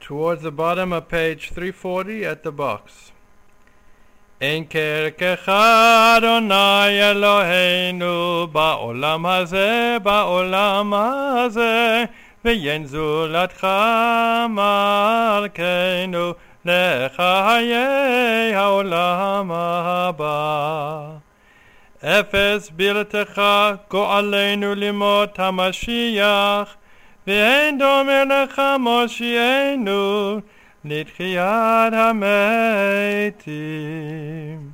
towards the bottom of page 340 at the box. אין כרך אדוני אלוהינו בעולם הזה, ואין זולתך מלכנו לחיי העולם הבא. אפס בלתך גואלנו למות המשיח, ואין דומה לך מושיענו לתחיית המתים.